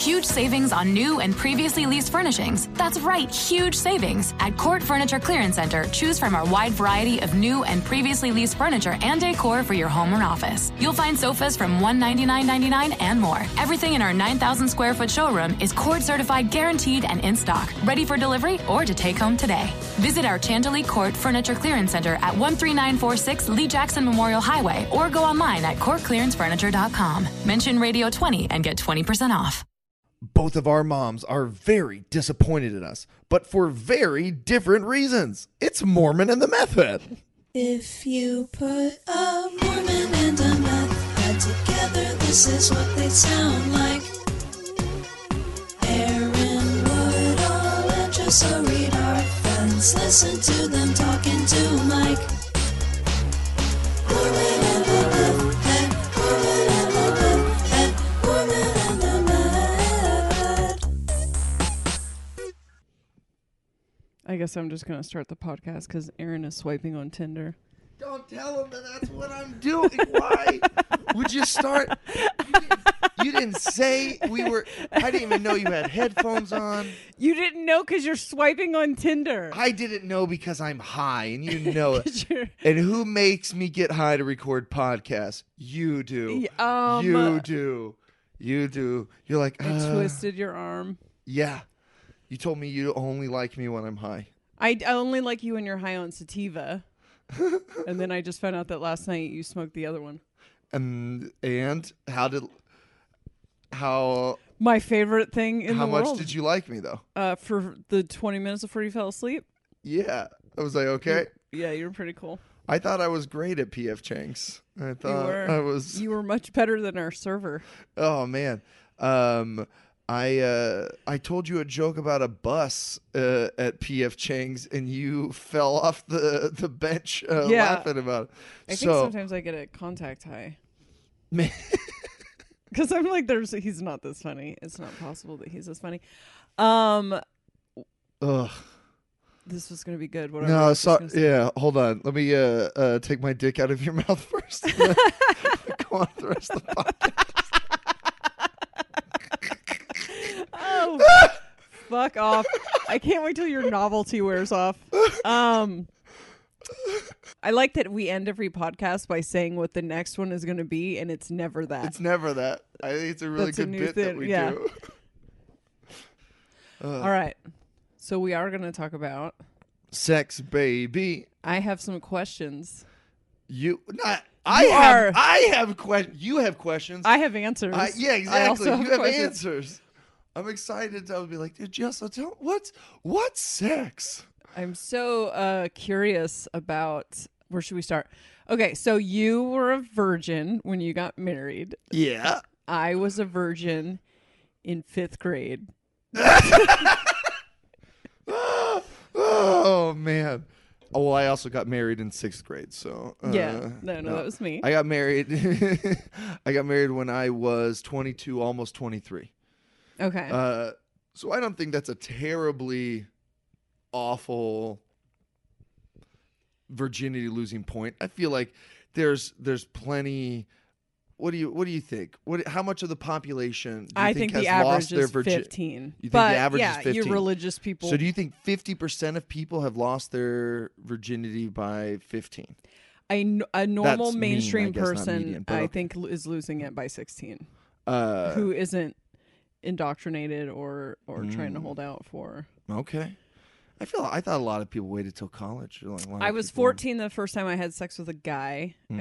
Huge savings on new and previously leased furnishings. That's right, huge savings. At Court Furniture Clearance Center, choose from our wide variety of new and previously leased furniture and decor for your home or office. You'll find sofas from $199.99 and more. Everything in our 9,000 square foot showroom is Court certified, guaranteed, and in stock, ready for delivery or to take home today. Visit our Chantilly Court Furniture Clearance Center at 13946 Lee Jackson Memorial Highway or go online at courtclearancefurniture.com. Mention Radio 20 and get 20% off. Both of our moms are very disappointed in us, but for very different reasons. It's Mormon and the Meth Head. If you put a Mormon and a meth head together, this is what they sound like. Aaron Woodall and Joe Reed are friends. Listen to them talking to Mike. Mormon and the meth head, Mormon and the meth head, Mormon and the meth head. I guess I'm just going to start the podcast because Aaron is swiping on Tinder. Don't tell him that that's what I'm doing. Why would you start? You didn't say we were. I didn't even know you had headphones on. You didn't know because you're swiping on Tinder. I didn't know because I'm high, and you know it. And who makes me get high to record podcasts? You do. You do. You do. You're like, I twisted your arm. Yeah. You told me you only like me when I'm high. I only like you when you're high on sativa. And then I just found out that last night you smoked the other one. And how my favorite thing in the world. How much did you like me though? For the 20 minutes before you fell asleep. Yeah, I was like, okay. You were pretty cool. I thought I was great at PF Chang's. I thought You were much better than our server. Oh man. I told you a joke about a bus at PF Chang's, and you fell off the bench laughing about it. I think sometimes I get a contact high. Because I'm like, he's not this funny. It's not possible that he's this funny. Ugh. This was going to be good. No, yeah, hold on. Let me take my dick out of your mouth first. Go on the rest of the podcast. Oh, fuck off. I can't wait till your novelty wears off. I like that we end every podcast by saying what the next one is going to be, and it's never that. It's never that. I think it's a really good bit that we do. All right. So we are going to talk about sex, baby. I have some questions. I have questions. You have questions. I have answers. Yeah, exactly. You have questions. answers. I'm excited to be like, Jessa, tell what's sex? I'm so curious about, where should we start? Okay, so you were a virgin when you got married. Yeah. I was a virgin in 5th grade. Oh man. Oh, well, I also got married in 6th grade, so no, that was me. I got married. I got married when I was 22, almost 23. Okay. So I don't think that's a terribly awful virginity losing point. I feel like there's plenty. What do you think? How much of the population do you think has the average lost their is 15. You think the average is 15? You religious people. So do you think 50% of people have lost their virginity by 15? A normal That's mainstream mean, I guess, person, median, but I think, is losing it by 16. Who isn't indoctrinated or trying to hold out for. Okay. I thought a lot of people waited till college. I was 14 the first time I had sex with a guy. Mm-hmm.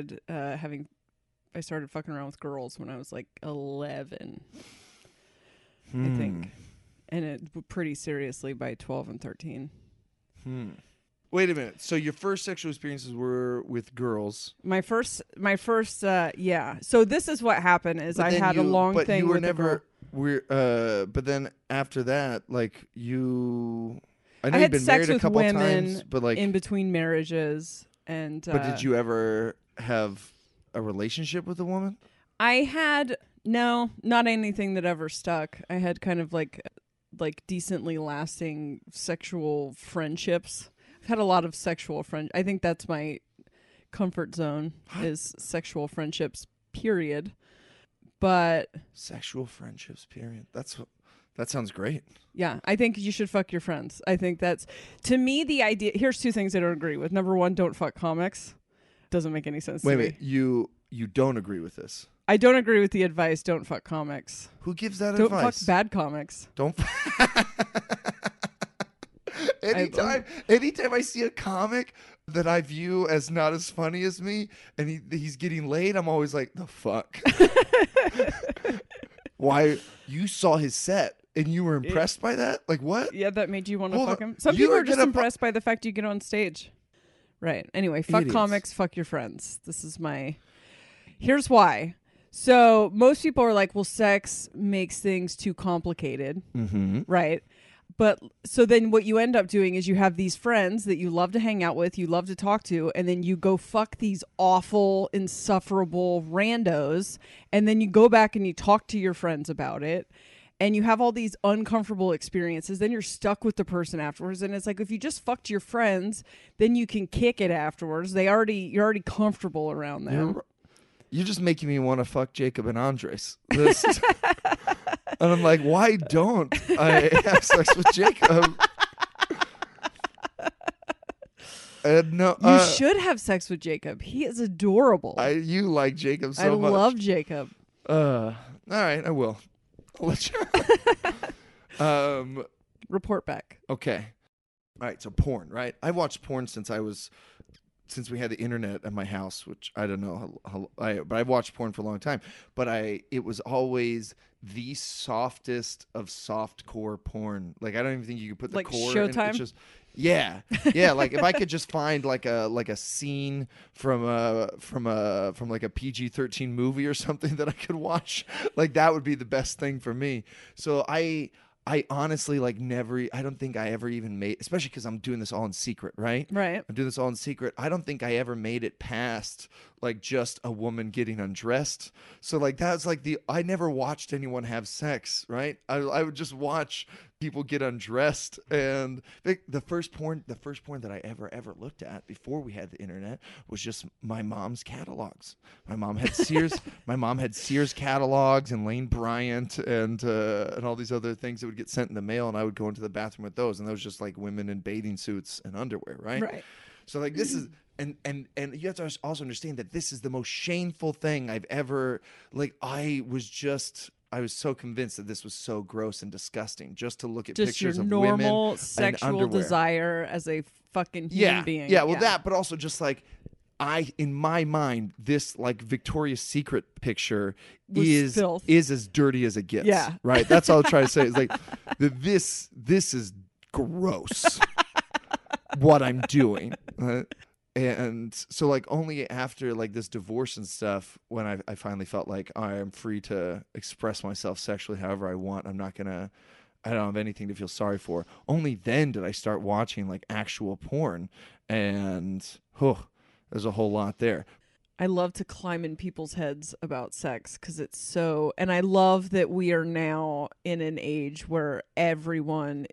I started fucking around with girls when I was like 11, I think. And it pretty seriously by 12 and 13. Wait a minute. So your first sexual experiences were with girls? My first, yeah. So this is what happened is I had a long thing you were with never, but then after that, like I know I you've had been sex married a with couple women times, but like in between marriages. And but did you ever have a relationship with a woman? I had not anything that ever stuck. I had kind of like decently lasting sexual friendships. I've had a lot of sexual friends. I think that's my comfort zone is sexual friendships, period. But sexual friendships, period. That sounds great. Yeah, I think you should fuck your friends. I think that's, to me, the idea. Here's two things I don't agree with. Number one, don't fuck comics. Doesn't make any sense to me. Wait, you don't agree with this? I don't agree with the advice, don't fuck comics. Who gives that don't advice? Don't fuck bad comics. Don't. Anytime I see a comic that I view as not as funny as me, and he's getting laid, I'm always like, the fuck? Why? You saw his set and you were impressed by that? Like, what? Yeah, that made you want to fuck him? Some people are just impressed by the fact you get on stage. Right. Anyway, fuck comics, fuck your friends. This is here's why. So most people are like, well, sex makes things too complicated. Mm-hmm. Right. But so then what you end up doing is you have these friends that you love to hang out with, you love to talk to, and then you go fuck these awful, insufferable randos, and then you go back and you talk to your friends about it, and you have all these uncomfortable experiences. Then you're stuck with the person afterwards, and it's like, if you just fucked your friends, then you can kick it afterwards. You're already comfortable around them. You're just making me want to fuck Jacob and Andres. And I'm like, why don't I have sex with Jacob? No, you should have sex with Jacob. He is adorable. You like Jacob so much. I love Jacob. All right, I will. I'll let you. Report back. Okay. All right, so porn, right? I watched porn since we had the internet at my house, which I don't know but I've watched porn for a long time. But it was always the softest of softcore porn. Like, I don't even think you could put the like core Showtime? in. It's just yeah. Like if I could just find like a scene from like a PG-13 movie or something that I could watch, like that would be the best thing for me. So I honestly I don't think I ever even made, especially because I'm doing this all in secret, right? Right. I'm doing this all in secret. I don't think I ever made it past like just a woman getting undressed. So like that's like I never watched anyone have sex, right? I would just watch people get undressed, and the first porn that I ever looked at before we had the internet was just my mom's catalogs. My mom had Sears catalogs and Lane Bryant and all these other things that would get sent in the mail, and I would go into the bathroom with those, and those just like women in bathing suits and underwear, right? Right. So like this is and you have to also understand that this is the most shameful thing I've ever, like, I was so convinced that this was so gross and disgusting just to look at just pictures of your women normal sexual underwear. Desire as a fucking human being. Yeah, well that, but also just like in my mind, this like Victoria's Secret picture is as dirty as it gets. Yeah. Right? That's all I'm trying to say. It's like this is gross what I'm doing. And so like only after like this divorce and stuff, when I finally felt like I am free to express myself sexually however I want, I don't have anything to feel sorry for. Only then did I start watching like actual porn, and there's a whole lot there. I love to climb in people's heads about sex because it's so, and I love that we are now in an age where everyone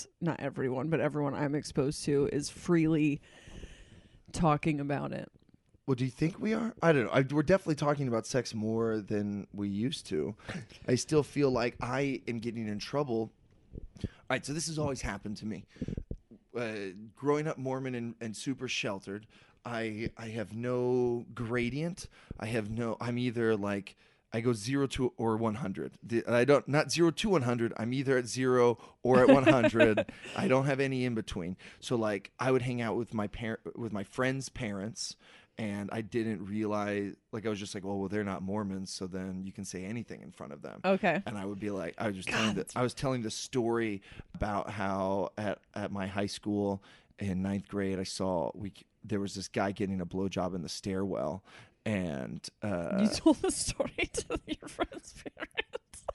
I'm exposed to is freely talking about it. Well, do you think we are? I don't know. We're definitely talking about sex more than we used to. I still feel like I am getting in trouble. All right, so this has always happened to me. Growing up Mormon and super sheltered, I have no gradient. I'm either like, I go 0 to or 100. Not 0 to 100. I'm either at 0 or at 100. I don't have any in between. So like I would hang out with my friends' parents, and I didn't realize, like I was just like, well, they're not Mormons, so then you can say anything in front of them. Okay. And I would be like, I was telling the story about how at my high school in 9th grade, there was this guy getting a blowjob in the stairwell. And you told the story to your friend's parents.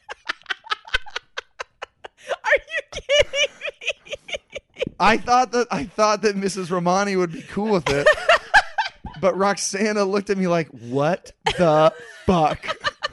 Are you kidding me? I thought that Mrs. Romani would be cool with it, but Roxana looked at me like, "What the fuck?"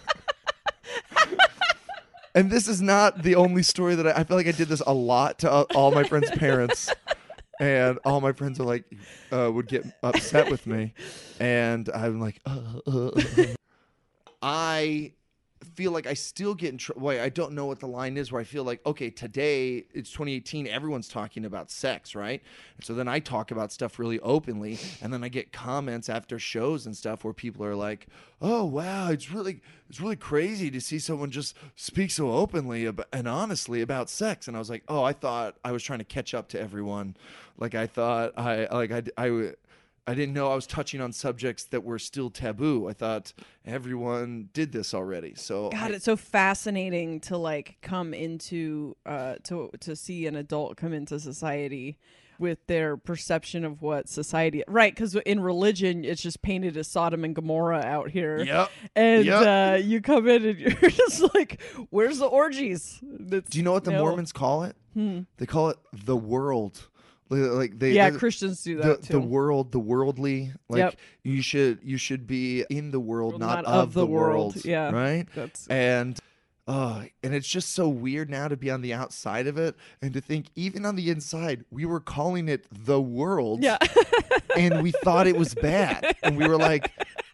And this is not the only story that I feel like I did this a lot to all my friends' parents. And all my friends are like, would get upset with me, and I'm like, I feel like I still get in trouble. I don't know what the line is where I feel like, okay, today it's 2018. Everyone's talking about sex, right? And so then I talk about stuff really openly, and then I get comments after shows and stuff where people are like, "Oh wow, it's really crazy to see someone just speak so openly and honestly about sex." And I was like, "Oh, I thought I was trying to catch up to everyone. Like I thought I didn't know I was touching on subjects that were still taboo. I thought everyone did this already." So God, it's so fascinating to like come into to see an adult come into society with their perception of what society, right? Because in religion, it's just painted as Sodom and Gomorrah out here. Yep. And you come in and you're just like, "Where's the orgies?" Do you know what the Mormons call it? They call it the world. Like Christians do that too. The world, the worldly. Like you should be in the world, not of the world. Yeah, right. And it's just so weird now to be on the outside of it and to think even on the inside we were calling it the world. Yeah, and we thought it was bad, and we were like,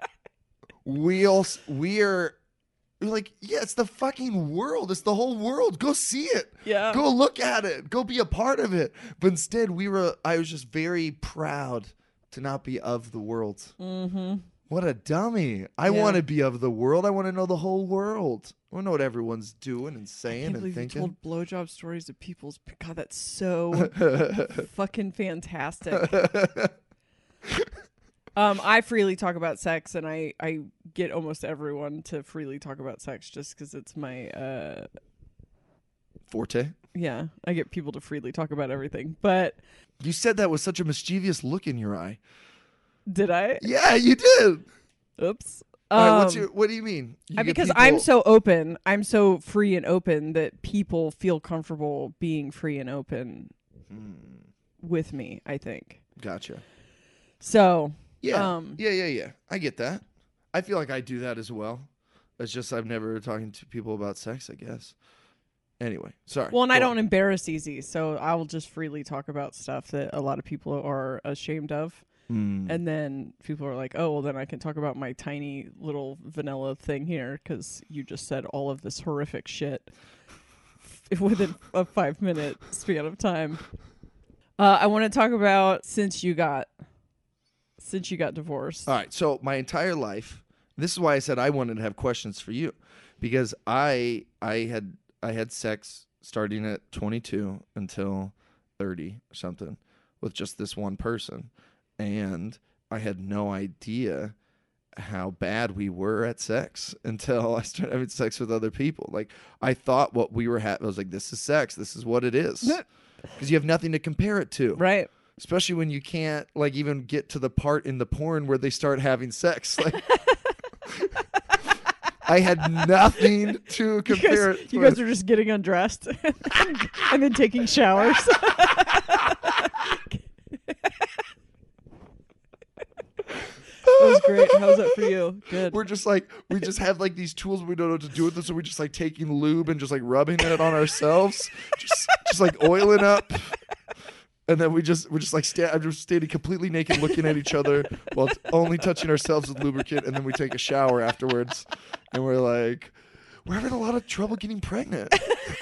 we're like, yeah, it's the fucking world. It's the whole world. Go see it. Yeah. Go look at it. Go be a part of it. But instead, I was just very proud to not be of the world. Mm-hmm. What a dummy. I want to be of the world. I want to know the whole world. I want to know what everyone's doing and saying and thinking. You told blowjob stories to people's. God, that's so fucking fantastic. I freely talk about sex, and I get almost everyone to freely talk about sex just because it's my forte. Yeah, I get people to freely talk about everything. But you said that with such a mischievous look in your eye. Did I? Yeah, you did. Oops. All right, what do you mean? Because I'm so open, I'm so free and open that people feel comfortable being free and open with me, I think. Gotcha. So. Yeah. Yeah. I get that. I feel like I do that as well. It's just I've never talking to people about sex, I guess. Anyway, sorry. Well, and I don't embarrass easy, so I will just freely talk about stuff that a lot of people are ashamed of. And then people are like, "Oh, well, then I can talk about my tiny little vanilla thing here because you just said all of this horrific shit within a 5-minute span of time." I want to talk about since you got divorced. All right. So my entire life, this is why I said I wanted to have questions for you, because I had sex starting at 22 until 30 or something with just this one person, and I had no idea how bad we were at sex until I started having sex with other people. Like I thought what we were having, I was like, this is sex. This is what it is, because you have nothing to compare it to, right? Especially when you can't like even get to the part in the porn where they start having sex. Like I had nothing to compare it to. You guys are just getting undressed and then taking showers. That was great. How's that for you? Good. We're just like, we just have like these tools, we don't know what to do with them, so we just like taking lube and just like rubbing it on ourselves, just like oiling up. And then we're just like I'm just standing completely naked, looking at each other while only touching ourselves with lubricant. And then we take a shower afterwards, and we're like, we're having a lot of trouble getting pregnant.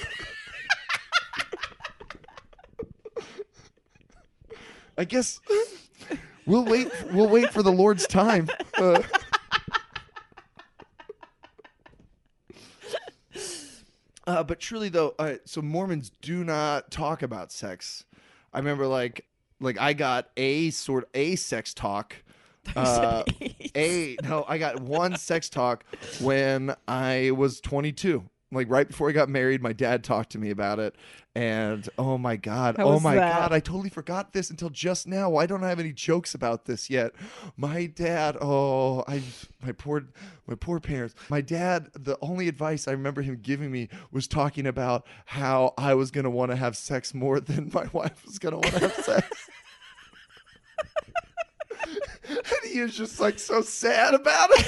I guess we'll wait for the Lord's time. But truly though, so Mormons do not talk about sex. I remember like I got a sex talk. I got one sex talk when I was 22. Like right before I got married, my dad talked to me about it, and oh my god, God, I totally forgot this until just now. Why don't I have any jokes about this yet? My dad, my poor parents. My dad, the only advice I remember him giving me was talking about how I was gonna want to have sex more than my wife was gonna want to have sex. And he was just like so sad about it.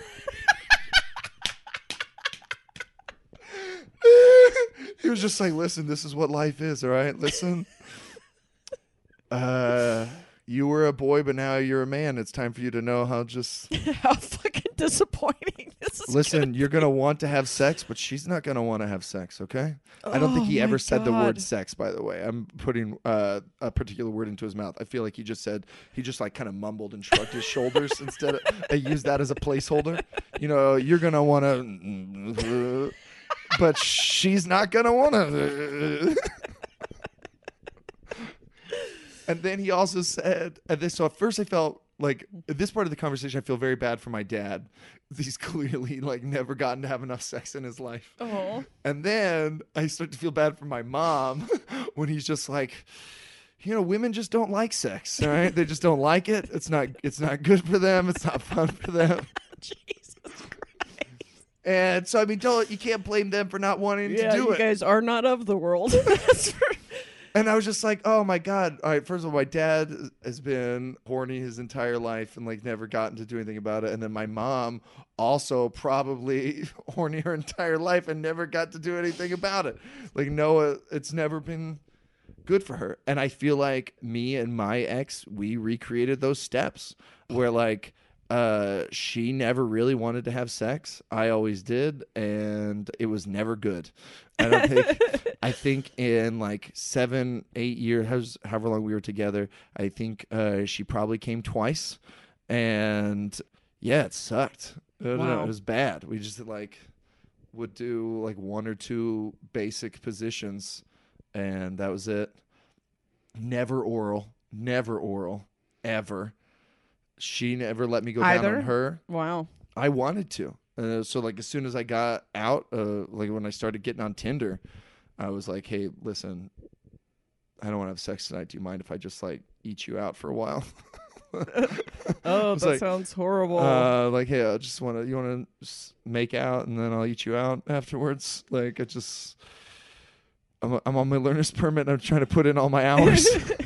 He was just like, listen, this is what life is, all right? Listen. Yeah, you were a boy, but now you're a man. It's time for you to know how just How fucking disappointing this is. listen. You're gonna want to have sex, but she's not gonna want to have sex. Okay. I don't think Oh he my ever said the word God. sex. By the way, I'm putting a particular word into his mouth. I feel like he just like kind of mumbled and shrugged his shoulders instead of. I used that as a placeholder. You know, you're gonna want to, but she's not gonna want to. And then he also said, so at first I felt like at this part of the conversation, I feel very bad for my dad. He's clearly like never gotten to have enough sex in his life. Oh. And then I start to feel bad for my mom when he's just like, you know, women just don't like sex. All right. They just don't like it. It's not good for them. It's not fun for them. Jesus Christ. And so, I mean, you can't blame them for not wanting Yeah, to do you it. guys are not of the world. That's for- And I was just like, oh my God. All right, first of all, my dad has been horny his entire life and like never gotten to do anything about it. And then my mom also probably horny her entire life and never got to do anything about it. Like Noah, it's never been good for her. And I feel like me and my ex, we recreated those steps where like she never really wanted to have sex. I always did, and it was never good. I think in like 7-8 years, however long we were together, I think she probably came twice, and yeah, it sucked. I don't know, Wow. it was bad. We just like would do like 1 or 2 basic positions, and that was it. Never oral, ever. She never let me go down Either? on her. Wow. I wanted to. So like as soon as I got out, like when I started getting on Tinder, I was like, hey, listen, I don't want to have sex tonight. Do you mind if I just like eat you out for a while? Oh, was that like, sounds horrible. Like, hey, you want to make out and then I'll eat you out afterwards. Like I'm on my learner's permit and I'm trying to put in all my hours.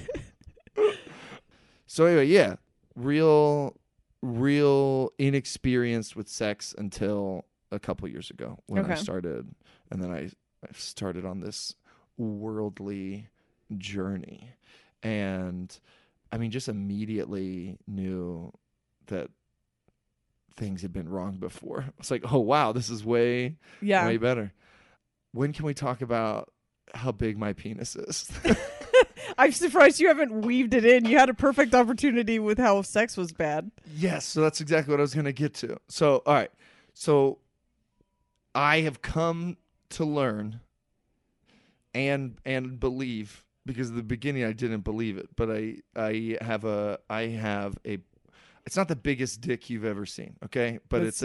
So anyway, yeah, real inexperienced with sex until a couple years ago when I Okay. started, and then I started on this worldly journey, and I mean, just immediately knew that things had been wrong before. It's like, oh wow, this is way yeah. better. When can we talk about how big my penis is? I'm surprised you haven't weaved it in. You had a perfect opportunity with how sex was bad. Yes, so that's exactly what I was going to get to. So, all right. So, I have come to learn and believe, because at the beginning I didn't believe it, but I have a it's not the biggest dick you've ever seen, okay? But and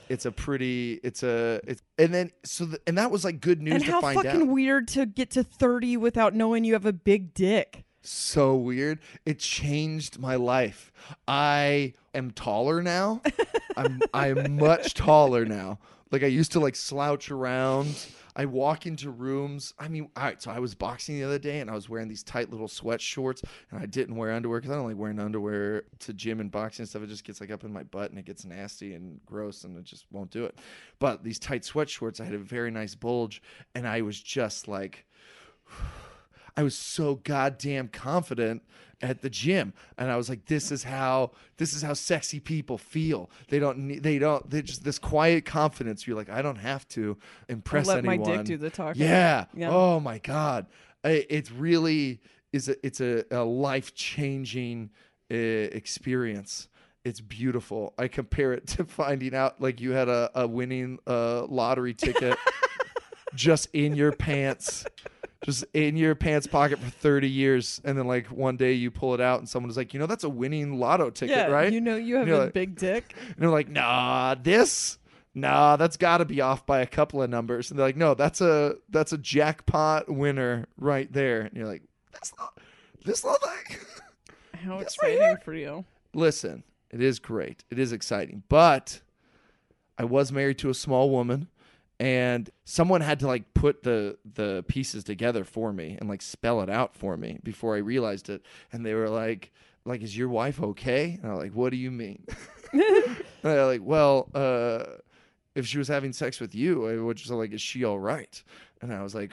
that was like good news And to how find out. fucking weird to get to 30 without knowing you have a big dick. So weird. It changed my life. I am taller now. I'm much taller now. Like I used to like slouch around. I walk into rooms. I mean, all right, so I was boxing the other day and I was wearing these tight little sweat shorts and I didn't wear underwear because I don't like wearing underwear to gym and boxing and stuff. It just gets like up in my butt and it gets nasty and gross and it just won't do it. But these tight sweat shorts, I had a very nice bulge and I was just like, I was so goddamn confident at the gym, and I was like, this is how sexy people feel. They just this quiet confidence. You're like, I don't have to impress Let anyone. my dick do the talking. Yeah. Yeah. Oh my God. It really is a life-changing experience. It's beautiful. I compare it to finding out like you had a winning lottery ticket just in your pants. Just in your pants pocket for 30 years. And then like one day you pull it out and someone is like, that's a winning lotto ticket, Yeah, right? you know you have you're a like- big dick. And they're like, nah, that's got to be off by a couple of numbers. And they're like, no, that's a jackpot winner right there. And you're like, that's not this little thing. How This right exciting here? for you. Listen, it is great. It is exciting. But I was married to a small woman. And someone had to like put the pieces together for me and like spell it out for me before I realized it. And they were like, is your wife okay? And I'm like, what do you mean? And they're like, well, if she was having sex with you, I was just like, is she all right? And I was like,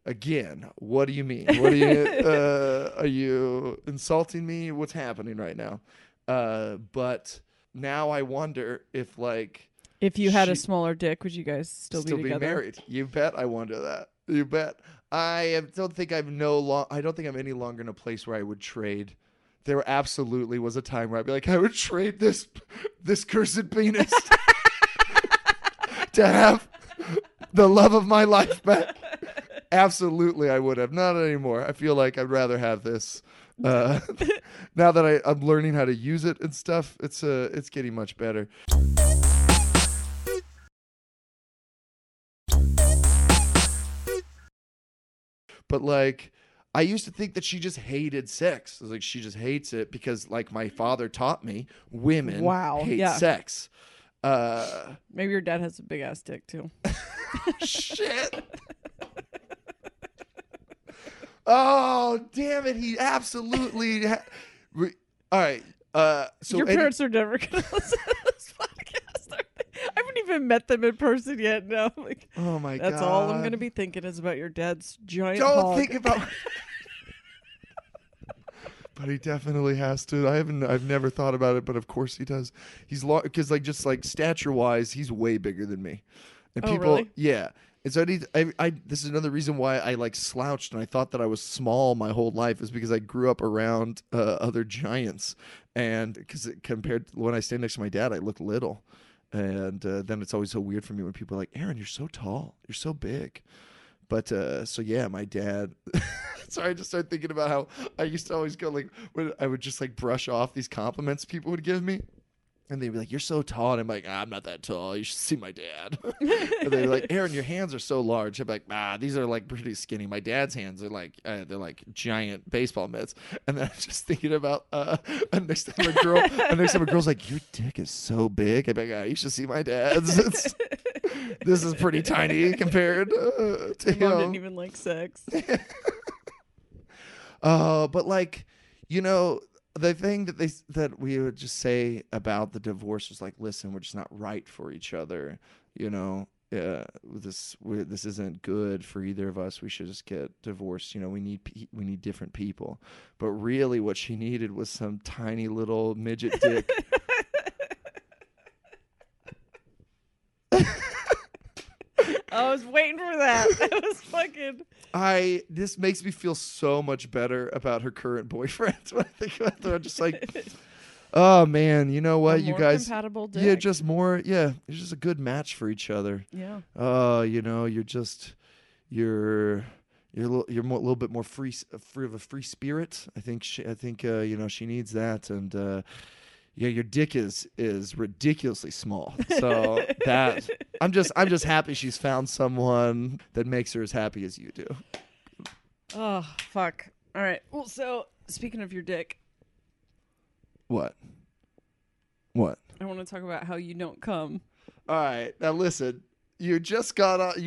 Again, what do you mean? What do you? Are you insulting me? What's happening right now? But now I wonder if like If you had a she- smaller dick, would you guys still be together? married. You bet. I wonder that. You bet. Don't think I'm any longer in a place where I would trade. There absolutely was a time where I'd be like, I would trade this cursed penis to have the love of my life back. Absolutely, I would have. Not anymore. I feel like I'd rather have this. Now that I'm learning how to use it and stuff, it's getting much better. But like, I used to think that she just hated sex. I was like, she just hates it because like my father taught me women hate yeah. sex. Maybe your dad has a big ass dick too. Shit. Oh, damn it. He absolutely. All right. So Your parents are never going to listen to this podcast, are they? I haven't even met them in person yet. No, like, oh my God. that's all I'm going to be thinking is about your dad's giant Don't hog. think about. But he definitely has to. I've never thought about it, but of course he does. He's because just stature wise, he's way bigger than me. And Oh, people, really? yeah. And so this is another reason why I slouched and I thought that I was small my whole life is because I grew up around other giants, and because compared to when I stand next to my dad, I look little, and then it's always so weird for me when people are like, Aaron, you're so tall, you're so big. But so yeah, my dad. Sorry, I just started thinking about how I used to always go when I would just brush off these compliments people would give me. And they'd be like, you're so tall. And I'm like, I'm not that tall. You should see my dad. And they'd be like, Aaron, your hands are so large. I'm like, these are pretty skinny. My dad's hands are they're like giant baseball mitts. And then I'm just thinking about next time a girl's like, your dick is so big. I'm like, you should see my dad's. This is pretty tiny compared to Your mom him. didn't even like sex. But the thing that we would just say about the divorce was listen, we're just not right for each other. This isn't good for either of us. We should just get divorced. We need different people. But really, what she needed was some tiny little midget dick. I was waiting for that. I was fucking. This makes me feel so much better about her current boyfriend when I think about it. I'm just like, oh man, you know what, you more guys, compatible dick. you're just a good match for each other. Yeah. You're a little bit more free of a free spirit. I think she needs that, and your dick is ridiculously small. So that I'm just happy she's found someone that makes her as happy as you do. Oh, fuck. All right. Well, so speaking of your dick, What? I want to talk about how you don't come. All right. Now listen, you just got on.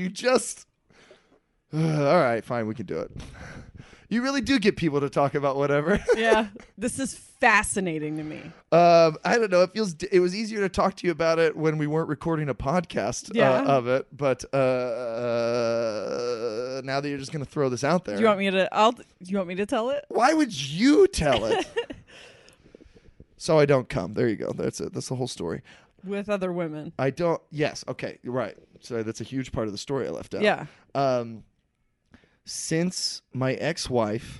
All right, fine, we can do it. You really do get people to talk about whatever. Yeah. This is fascinating to me. I don't know. It was easier to talk to you about it when we weren't recording a podcast of it. But now that you're just going to throw this out there, Do you want me to tell it? why would you tell it? So I don't come. There you go. That's it. That's the whole story. With other women. I don't. Yes. Okay. You're right. So that's a huge part of the story I left out. Yeah. Since my ex-wife,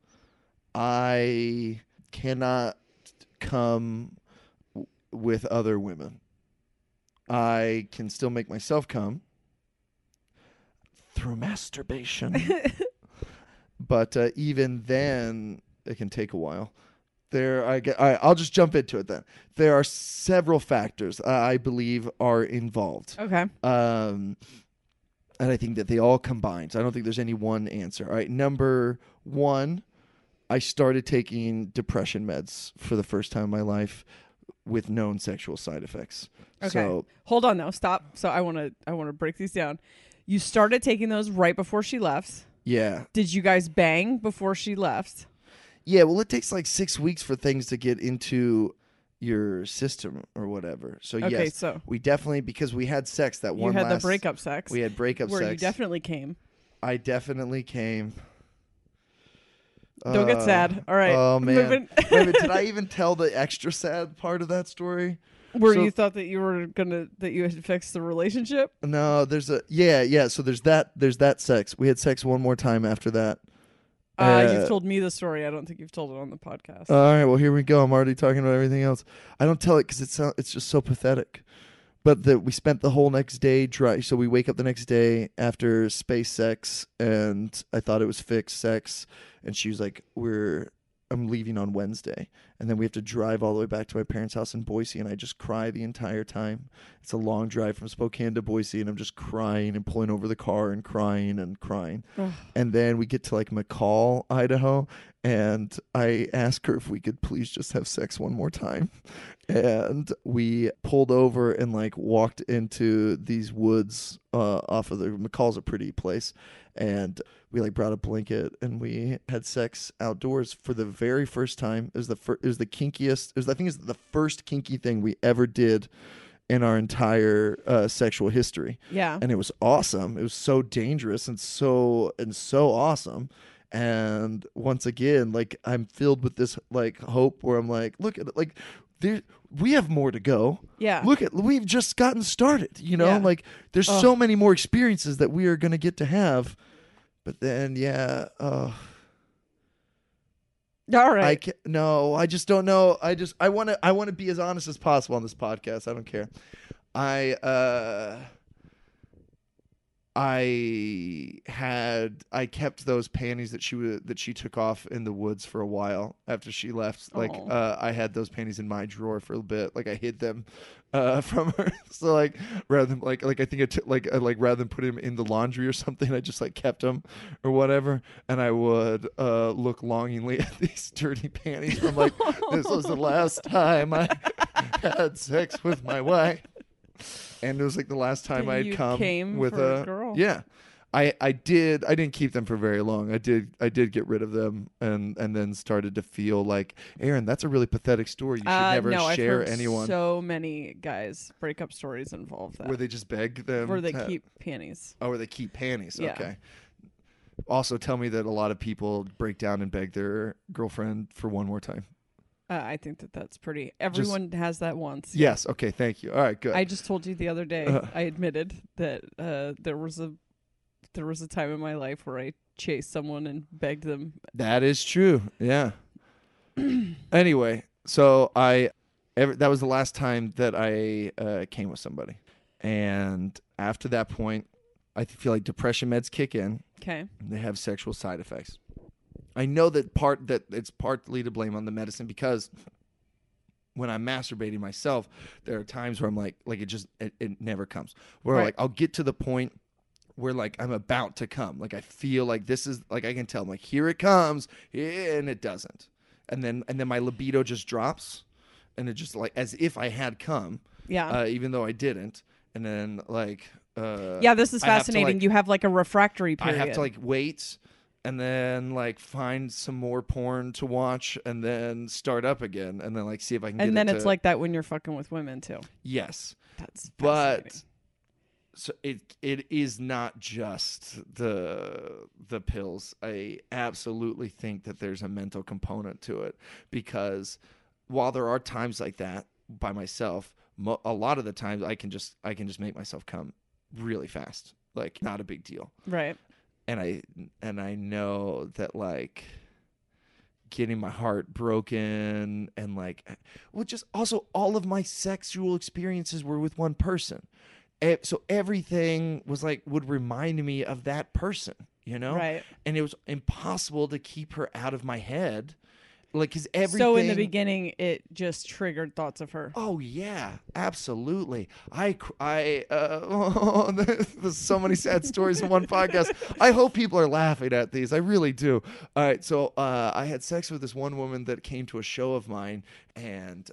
I cannot come with other women. I can still make myself come through masturbation. But even then, it can take a while. I'll just jump into it then. There are several factors I believe are involved. Okay. And I think that they all combine. So I don't think there's any one answer. All right. Number one, I started taking depression meds for the first time in my life with known sexual side effects. Okay. So Hold on though. Stop. So I want to break these down. You started taking those right before she left. yeah. Did you guys bang before she left? Yeah. Well, it takes 6 weeks for things to get into your system or whatever. So Okay, yes, so we definitely, because we had sex that one You had last, the breakup sex. we had breakup where sex. you definitely came. I definitely came. Don't get sad. All right. Oh man. Moving. Wait a minute, did I even tell the extra sad part of that story? Where So- you thought that you were that you had fixed the relationship? No, there's a So there's that sex. We had sex one more time after that. You've told me the story. I don't think you've told it on the podcast. All right, well here we go. I'm already talking about everything else. I don't tell it because it's just so pathetic. But we spent the whole next day dry. So we wake up the next day after space sex, and I thought it was fixed sex, and she was like, I'm leaving on Wednesday. And then we have to drive all the way back to my parents' house in Boise, and I just cry the entire time. It's a long drive from Spokane to Boise, and I'm just crying and pulling over the car and crying and crying. Ugh. And then we get to like McCall, Idaho, and I ask her if we could please just have sex one more time. And we pulled over and like walked into these woods off of McCall's a pretty place. And we like brought a blanket and we had sex outdoors for the very first time. It was the kinkiest. I think it's the first kinky thing we ever did in our entire sexual history. Yeah. And it was awesome. It was so dangerous and so awesome. And once again, like I'm filled with this like hope where I'm like, look at it, like we have more to go. Yeah. We've just gotten started, you know, Yeah. like there's so many more experiences that we are going to get to have. But then, All right. I just don't know. I want to be as honest as possible on this podcast. I don't care. I kept those panties that she took off in the woods for a while after she left. Like I had those panties in my drawer for a bit. Like I hid them from her. So like rather than like I think rather than put them in the laundry or something, I just like kept them or whatever. And I would look longingly at these dirty panties from like this was the last time I had sex with my wife. And it was like the last time I'd come with a girl. Yeah, I didn't keep them for very long. I did get rid of them and then started to feel like, Aaron, that's a really pathetic story. You should never no, share I've heard anyone. So many guys breakup stories involve that. Where they just beg them. Where they keep panties. Oh, where they keep panties. Yeah. Okay. Also, tell me that a lot of people break down and beg their girlfriend for one more time. I think that's pretty. Everyone has that once. Yes. Okay. Thank you. All right. Good. I just told you the other day. I admitted that there was a time in my life where I chased someone and begged them. That is true. Yeah. Anyway, so that was the last time that I came with somebody, and after that point, I feel like depression meds kick in. Okay. They have sexual side effects. I know that it's partly to blame on the medicine because when I'm masturbating myself, there are times where I'm like it never comes. Where Right. like I'll get to the point where like I'm about to come. Like I feel like this is like I can tell. I'm like, here it comes, and it doesn't. And then my libido just drops, and it just like as if I had come. Yeah. Even though I didn't. And then like yeah, this is I have to, fascinating. like- You have like a refractory period. I have to like wait and then like find some more porn to watch and then start up again and then like see if I can get and then it it's to, like that when you're fucking with women too. yes. That's But fascinating. so it is not just the pills. I absolutely think that there's a mental component to it because while there are times like that by myself, a lot of the times I can just make myself come really fast. Like not a big deal. Right. And I know that like getting my heart broken and like well just also all of my sexual experiences were with one person. So everything was like would remind me of that person, you know? Right. And it was impossible to keep her out of my head. Like cuz everything So in the beginning it just triggered thoughts of her. Oh yeah, absolutely. There's so many sad stories in one podcast. I hope people are laughing at these. I really do. All right, so I had sex with this one woman that came to a show of mine, and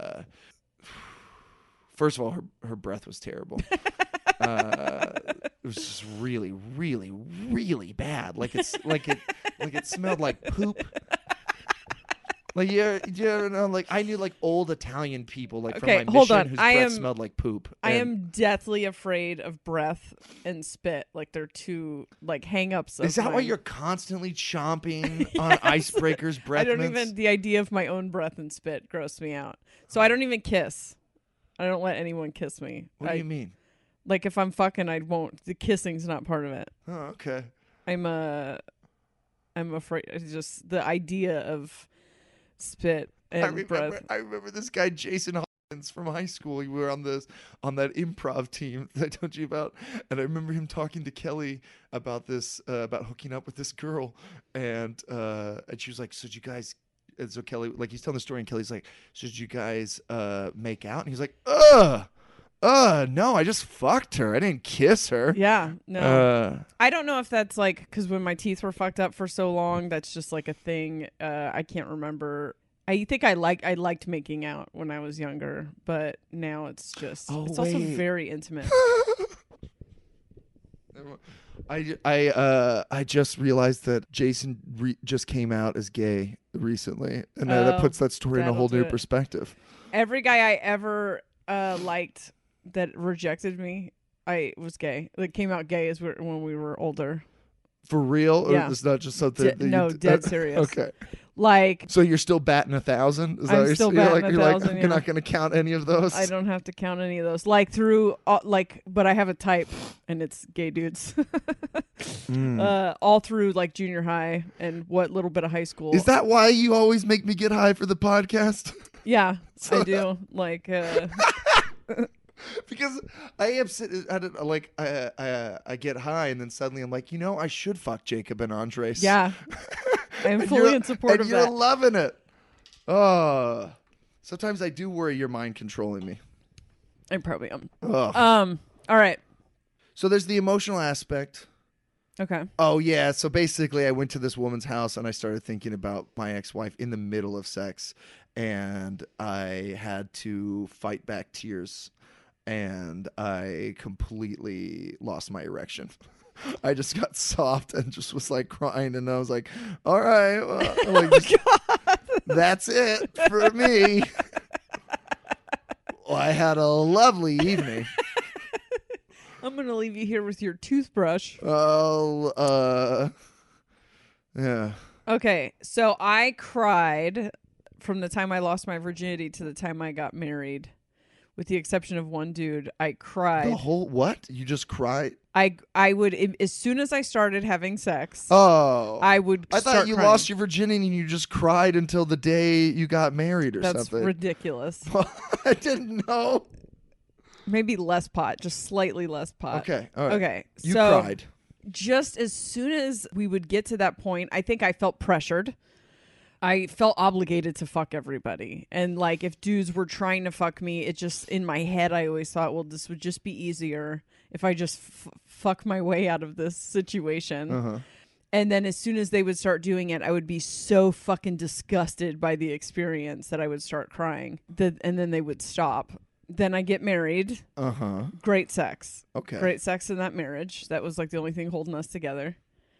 first of all, her breath was terrible. It was just really, really, really bad. Like it smelled like poop. Like like I knew like old Italian people like Okay, from my hold mission on. whose I breath am- smelled like poop. I And am deathly afraid of breath and spit. Like they're two like hang-ups. Is that why mine. you're constantly chomping on icebreakers breath I don't mints? even. The idea of my own breath and spit grossed me out. So I don't even kiss. I don't let anyone kiss me. What do you mean? Like if I'm fucking, I won't. The kissing's not part of it. Oh, okay. I'm afraid. It's just the idea of spit and breath. I remember this guy Jason Hawkins from high school. We were on that improv team that I told you about, and I remember him talking to Kelly about this about hooking up with this girl, and she was like, "So did you guys?" And so Kelly, like, he's telling the story, and Kelly's like, "So did you guys make out?" And he's like, no, I just fucked her. I didn't kiss her." Yeah, no. I don't know if that's like because when my teeth were fucked up for so long, that's just like a thing. I can't remember. I think I liked making out when I was younger, but now it's just it's also very intimate. I just realized that Jason just came out as gay recently, and that puts that story in a whole new perspective. Every guy I ever liked that rejected me, I was gay. Like came out gay when we were older. For real? Yeah. Or it's not just something dead serious. Okay. Like So you're still batting 1,000? Is that I'm what you're still saying? batting 1,000, You're yeah. not going to count any of those? I don't have to count any of those. Like through but I have a type and it's gay dudes. All through like junior high and what little bit of high school. Is that why you always make me get high for the podcast? Yeah, I do. Like Because I am sitting, I get high and then suddenly I'm like, I should fuck Jacob and Andres. yeah. I'm And fully in support and of you're that. loving it. Oh, sometimes I do worry you're mind controlling me. I probably am. Ugh. All right. So there's the emotional aspect. Okay. Oh, yeah. So basically, I went to this woman's house and I started thinking about my ex-wife in the middle of sex. And I had to fight back tears. And I completely lost my erection. I just got soft and just was like crying. And I was like, all right. Well, that's it for me. Well, I had a lovely evening. I'm going to leave you here with your toothbrush. Oh, yeah. Okay. So I cried from the time I lost my virginity to the time I got married. With the exception of one dude, I cried. The whole what? You just cried? I would as soon as I started having sex. Oh, I would. I thought start you crying. lost your virginity and you just cried until the day you got married or That's something. ridiculous. I didn't know. Maybe less pot, just slightly less pot. Okay, all right. Okay, You so cried. just as soon as we would get to that point, I think I felt pressured. I felt obligated to fuck everybody. And like if dudes were trying to fuck me, it just in my head I always thought, well, this would just be easier if I just fuck my way out of this situation. And then as soon as they would start doing it, I would be so fucking disgusted by the experience that I would start crying. And then they would stop. Then I get married. Great sex. Okay. Great sex in that marriage. That was like the only thing holding us together.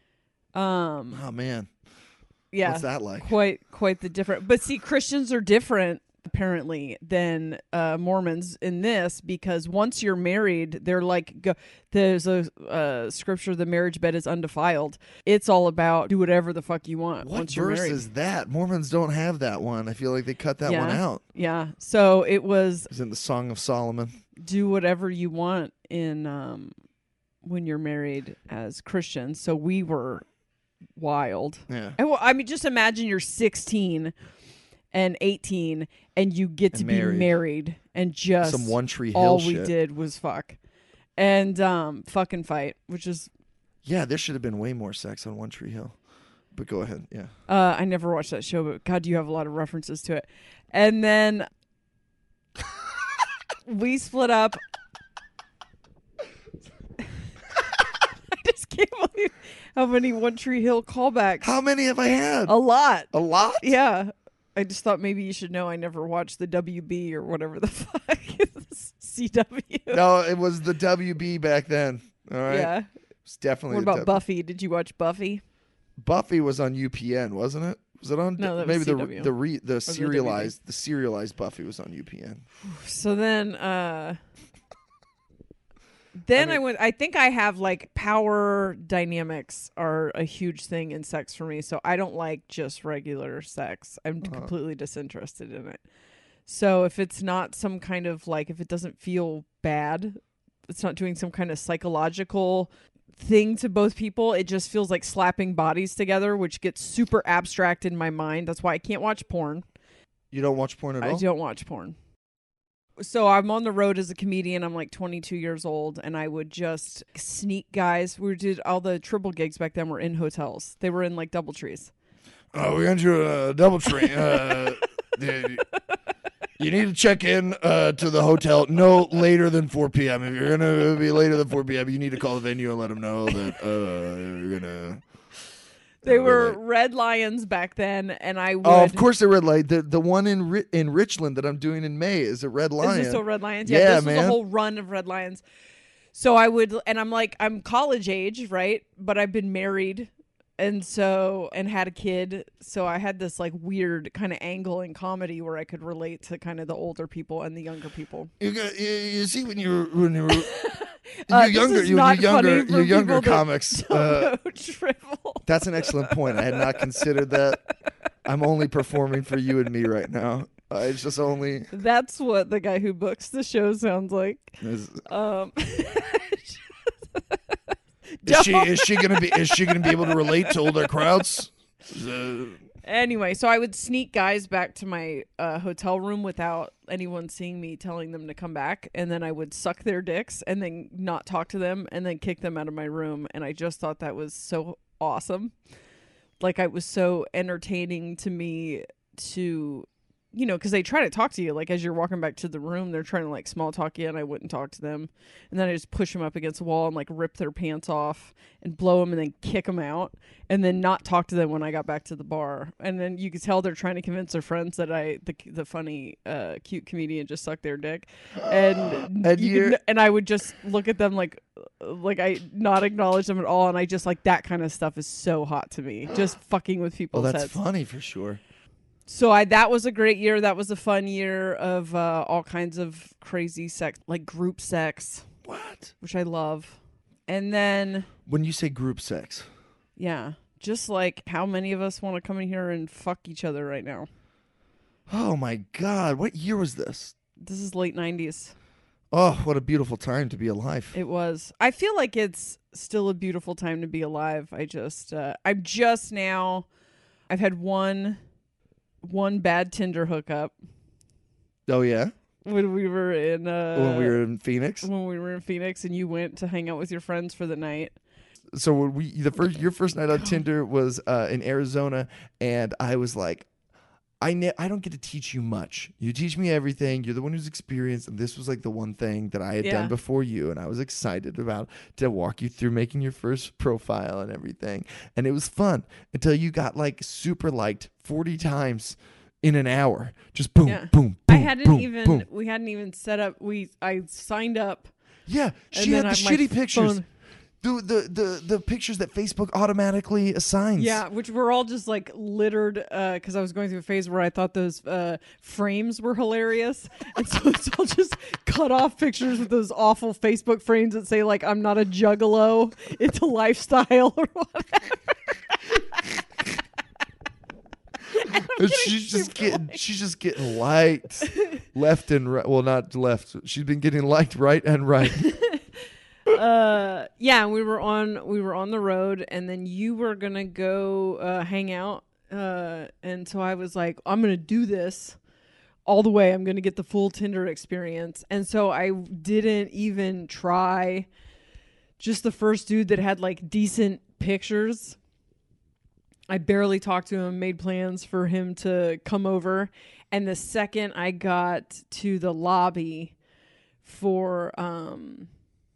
Oh man. Yeah. What's that like? Quite the different. But see, Christians are different apparently than Mormons in this, because once you're married, they're like, there's a scripture, the marriage bed is undefiled. It's all about do whatever the fuck you want What once you're verse married. is that? Mormons don't have that one. I feel like they cut that one out. Yeah. So it was It's in the Song of Solomon. do whatever you want in when you're married as Christians. So we were wild. Yeah. And well, I mean, just imagine you're 16 and 18 and you get to be married and just Some One Tree Hill all shit. we did was fuck and fucking fight, which is Yeah, there should have been way more sex on One Tree Hill. But go ahead. Yeah. I never watched that show, but God, you have a lot of references to it. And then we split up. I just can't believe how many One Tree Hill callbacks. How many have I had? A lot. A lot? Yeah. I just thought maybe you should know I never watched the WB or whatever the fuck is CW. No, it was the WB back then. All right. Yeah. It's definitely What the about Buffy? Did you watch Buffy? Buffy was on UPN, wasn't it? Was it on? No, that maybe was the CW. the WB. serialized Buffy was on UPN. So then I think I have like power dynamics are a huge thing in sex for me. So I don't like just regular sex. I'm completely disinterested in it. So if it's not some kind of like, if it doesn't feel bad, it's not doing some kind of psychological thing to both people. It just feels like slapping bodies together, which gets super abstract in my mind. That's why I can't watch porn. You don't watch porn at all? I don't watch porn. So I'm on the road as a comedian. I'm like 22 years old, and I would just sneak guys. We did all the triple gigs back then were in hotels. They were in like DoubleTrees. We got you a DoubleTree. You need to check in to the hotel no later than 4 p.m. If you're going to be later than 4 p.m., you need to call the venue and let them know that you're going to... They were Red Lions back then, and I would... Oh, of course they're Red Lions. The one in Richland that I'm doing in May is a Red Lion. Is it still Red Lions? Yeah, this man. was a whole run of Red Lions. So I would... And I'm college age, right? But I've been married... And had a kid. So I had this like weird kind of angle in comedy where I could relate to kind of the older people and the younger people. You see when you were younger younger comics. Triple. That's an excellent point. I had not considered that. I'm only performing for you and me right now. It's just only. That's what the guy who books the show sounds like. Is she gonna be able to relate to older crowds? Anyway, so I would sneak guys back to my hotel room without anyone seeing me, telling them to come back, and then I would suck their dicks and then not talk to them and then kick them out of my room. And I just thought that was so awesome. Like, it was so entertaining to me to, you know, because they try to talk to you. Like, as you're walking back to the room, they're trying to, like, small talk you, and I wouldn't talk to them. And then I just push them up against the wall and, like, rip their pants off and blow them and then kick them out and then not talk to them when I got back to the bar. And then you could tell they're trying to convince their friends that the funny, cute comedian just sucked their dick. And I would just look at them like I not acknowledge them at all. And I just, like, that kind of stuff is so hot to me. Just fucking with people's that's heads. funny for sure. So that was a great year. That was a fun year of all kinds of crazy sex, like group sex. What? Which I love. And then... When you say group sex... Yeah. Just like how many of us want to come in here and fuck each other right now. Oh my God. What year was this? This is late 90s. Oh, what a beautiful time to be alive. It was. I feel like it's still a beautiful time to be alive. I'm just now... I've had one bad Tinder hookup. Oh yeah, when we were in Phoenix. When we were in Phoenix, and you went to hang out with your friends for the night. So when your first night on Tinder was in Arizona, and I was like, I don't get to teach you much. You teach me everything. You're the one who's experienced, and this was like the one thing that I had done before you, and I was excited about to walk you through making your first profile and everything. And it was fun until you got like super liked 40 times in an hour. Just boom, boom, boom. We hadn't even set up. I signed up. Yeah, she had the shitty pictures. The pictures that Facebook automatically assigns. Yeah, which were all just like littered because I was going through a phase where I thought those frames were hilarious. And so it's all just cut off pictures with those awful Facebook frames that say like, I'm not a juggalo, it's a lifestyle or whatever. She's just getting liked left and right. Well, not left. She's been getting liked right and right. Yeah, we were on the road, and then you were gonna go hang out, and so I was like, I'm gonna do this all the way. I'm gonna get the full Tinder experience, and so I didn't even try. Just the first dude that had like decent pictures. I barely talked to him, made plans for him to come over, and the second I got to the lobby for of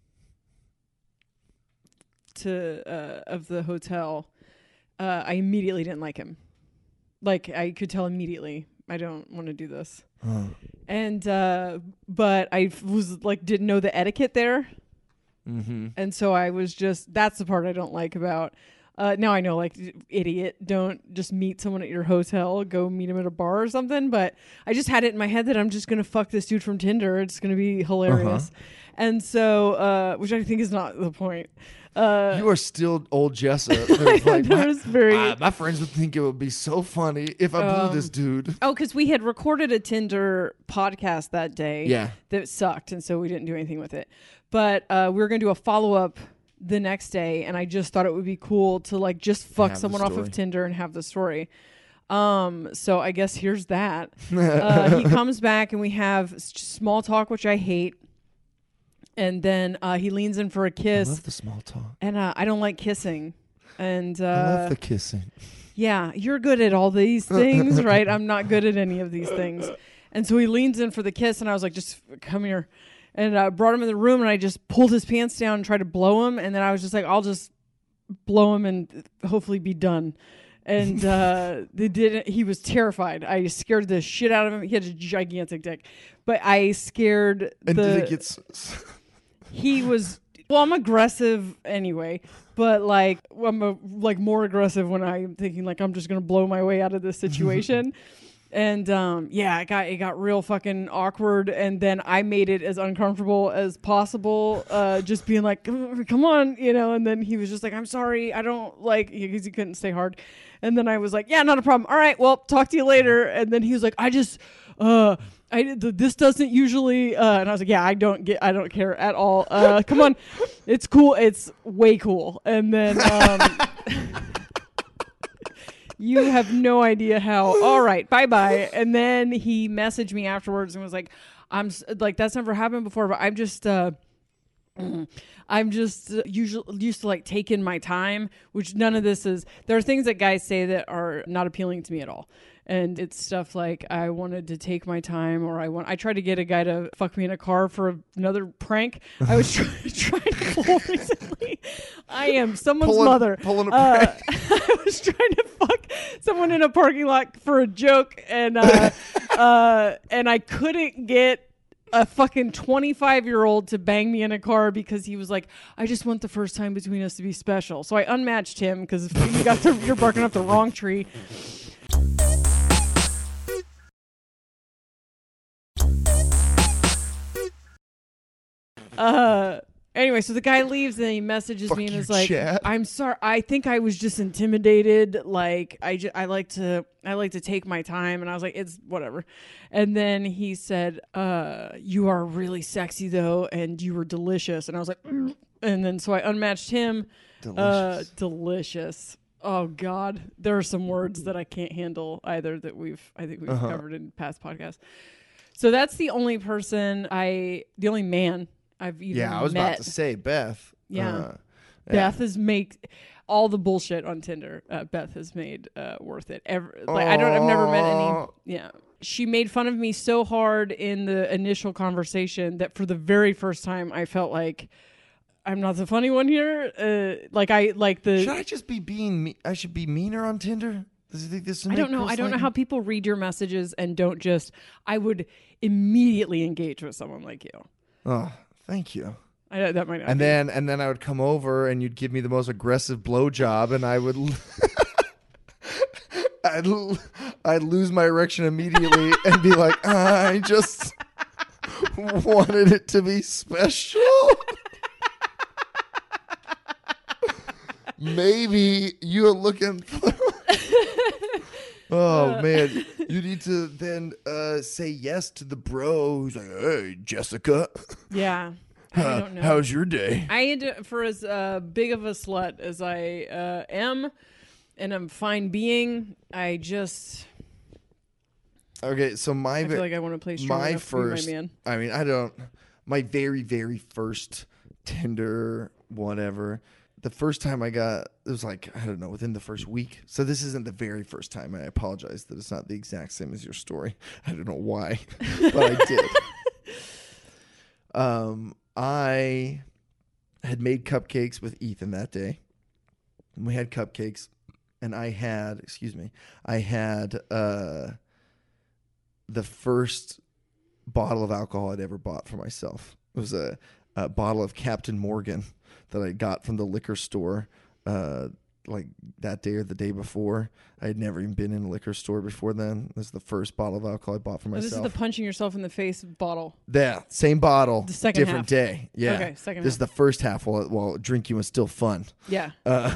the hotel, I immediately didn't like him. Like, I could tell immediately, I don't want to do this. And but I was like, didn't know the etiquette there. And so I was just, that's the part I don't like about Now I know, like, idiot, don't just meet someone at your hotel, go meet him at a bar or something. But I just had it in my head that I'm just going to fuck this dude from Tinder. It's going to be hilarious. And so, which I think is not the point. You are still old Jessa. My friends would think it would be so funny if I blew this dude. Oh, because we had recorded a Tinder podcast that day. Yeah. That sucked, and so we didn't do anything with it. But we were going to do a follow-up the next day, and I just thought it would be cool to like just fuck someone off of Tinder and have the story. So I guess here's that. He comes back, and we have small talk, which I hate. And then he leans in for a kiss. I love the small talk. And I don't like kissing. And I love the kissing. Yeah, you're good at all these things, right? I'm not good at any of these things. And so he leans in for the kiss, and I was like, just come here. And I brought him in the room, and I just pulled his pants down and tried to blow him. And then I was just like, I'll just blow him and hopefully be done. And they didn't. He was terrified. I scared the shit out of him. He had a gigantic dick. But I scared did it get... He was... Well, I'm aggressive anyway, but like I'm more aggressive when I'm thinking like I'm just gonna blow my way out of this situation. And it got real fucking awkward, and then I made it as uncomfortable as possible, just being like, come on, and then he was just like, I'm sorry, I don't like, because he couldn't stay hard. And then I was like, yeah, not a problem. All right, well, talk to you later. And then he was like, this doesn't usually, and I was like, yeah, I don't care at all. Come on, it's cool. It's way cool. And then, you have no idea how. All right, bye. And then he messaged me afterwards and was like, I'm like, that's never happened before, but I'm just usually used to like taking my time, which none of this is. There are things that guys say that are not appealing to me at all. And it's stuff like I wanted to take my time, or I tried to get a guy to fuck me in a car for another prank. I was trying to pull recently. I am someone's mother. Pulling a prank. I was trying to fuck someone in a parking lot for a joke, and I couldn't get a fucking 25-year-old to bang me in a car because he was like, I just want the first time between us to be special. So I unmatched him because you're barking up the wrong tree. Anyway, so the guy leaves and he messages me and is like, Chad. I'm sorry. I think I was just intimidated. Like I like to take my time. And I was like, it's whatever. And then he said, you are really sexy though. And you were delicious. And I was like, mm. And then so I unmatched him. Delicious. Oh God. There are some words that I can't handle either that I think we've covered in past podcasts. So that's the only man I've even met. I was about to say Beth. Beth has made all the bullshit on Tinder. Beth has made worth it. I've never met any. Yeah, she made fun of me so hard in the initial conversation that for the very first time I felt like I'm not the funny one here. Should I just be being? I should be meaner on Tinder. Does he think this? I don't know. I don't know how people read your messages and don't just. I would immediately engage with someone like you. Oh. Thank you. That might not and be. then I would come over and you'd give me the most aggressive blowjob, and I would I'd lose my erection immediately and be like, I just wanted it to be special. Maybe you're looking for. Oh man, you need to then say yes to the bro who's like, hey, Jessica. Yeah. I don't know. How's your day? I had to, for as big of a slut as I am, and I'm fine being, I just. Okay, so I feel like I want to play strong enough to be my man. I mean, I don't. My very, very first Tinder, whatever. The first time it was like, I don't know, within the first week. So this isn't the very first time. I apologize that it's not the exact same as your story. I don't know why, but I did. I had made cupcakes with Ethan that day. And we had cupcakes. And I had the first bottle of alcohol I'd ever bought for myself. It was a bottle of Captain Morgan that I got from the liquor store like that day or the day before. I had never even been in a liquor store before then. This is the first bottle of alcohol I bought for myself. This is the punching yourself in the face bottle. Yeah, same bottle, The second different half. day. Yeah. Okay, second This is half. the first half while drinking was still fun. Yeah.